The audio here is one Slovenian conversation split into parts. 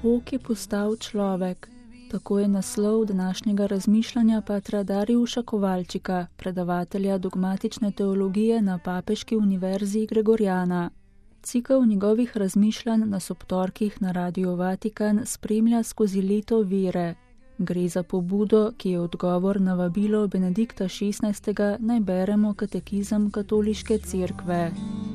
Bog je postal človek. Tako je naslov današnjega razmišljanja patra Darijuša Kovalčika, predavatelja dogmatične teologije na Papeški univerzi Gregorjana. Cikel njegovih razmišljanj nas ob torkih na Radiu Vatikan spremlja skozi leto vere. Gre za pobudo, ki je odgovor na vabilo Benedikta XVI. Naj beremo katekizem Katoliške cerkve.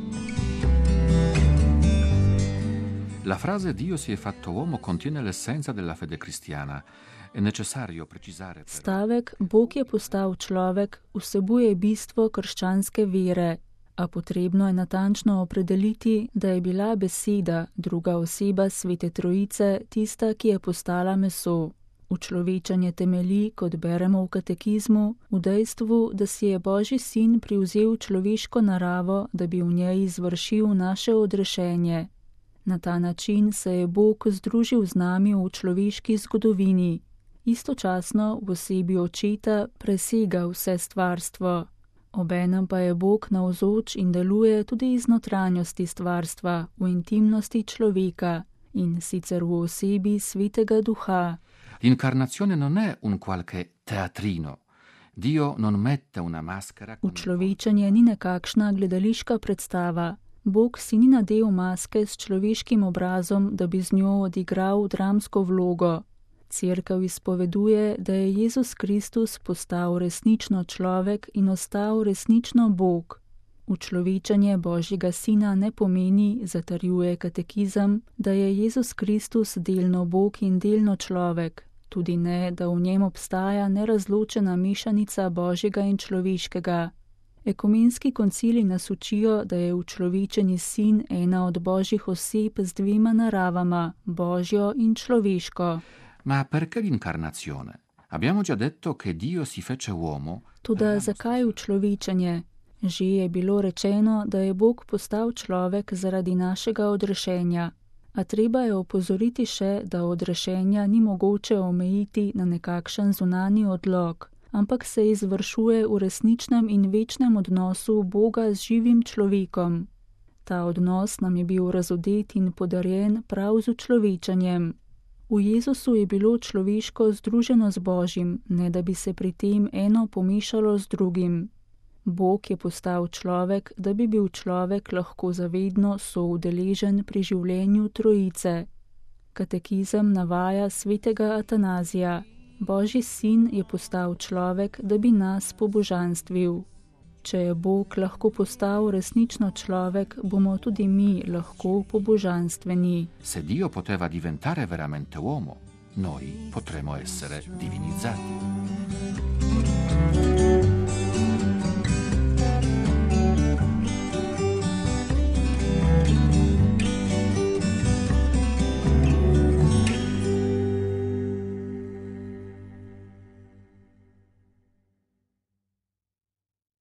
La frase Dio si è fatto uomo contiene l'essenza della fede cristiana. È necessario precisare. Stavek Bog je postal človek vsebuje bistvo krščanske vere, a potrebno je natančno opredeliti, da je bila beseda, druga oseba Svete Trojice, tista, ki je postala meso. Učlovečanje temelji, kot beremo v katekizmu, v dejstvu, da si je Božji sin privzel človeško naravo, da bi v njej izvršil naše odrešenje. Na ta način se je Bog združil z nami v človeški zgodovini. Istočasno v osebi očeta presega vse stvarstvo. Obenem pa je Bog navzoč in deluje tudi iz notranjosti stvarstva, v intimnosti človeka, in sicer v osebi Svetega Duha. L'incarnazione non è un qualche teatrino. Dio non mette una maschera. Učlovečenje ni nekakšna gledališka predstava. Bog si ni nadel maske s človeškim obrazom, da bi z njo odigral dramsko vlogo. Cerkev izpoveduje, da je Jezus Kristus postal resnično človek in ostal resnično Bog. Učlovečenje Božjega sina ne pomeni, zatrjuje katekizem, da je Jezus Kristus delno Bog in delno človek, tudi ne, da v njem obstaja nerazločena mešanica Božjega in človeškega. Ekumenski koncili nas učijo, da je učlovečeni sin ena od Božjih oseb z dvema naravama, Božjo in človeško. Ma perché l'incarnazione? Abbiamo già detto che Dio si fece uomo. Toda zakaj učlovečenje? Že je bilo rečeno, da je Bog postal človek zaradi našega odrešenja. A treba je opozoriti še, da odrešenja ni mogoče omejiti na nekakšen zunanji odlog, ampak se izvršuje v resničnem in večnem odnosu Boga z živim človekom. Ta odnos nam je bil razodet in podarjen prav z učlovečenjem. V Jezusu je bilo človeško združeno z Božjim, ne da bi se pri tem eno pomešalo z drugim. Bog je postal človek, da bi bil človek lahko zavedno soudeležen pri življenju Trojice. Katekizem navaja svetega Atanazija. Božji sin je postal človek, da bi nas pobožanstvil. Če je Bog lahko postal resnično človek, bomo tudi mi lahko pobožanstveni. Se Dio poteva diventare veramente uomo, noi potremo essere divinizzati.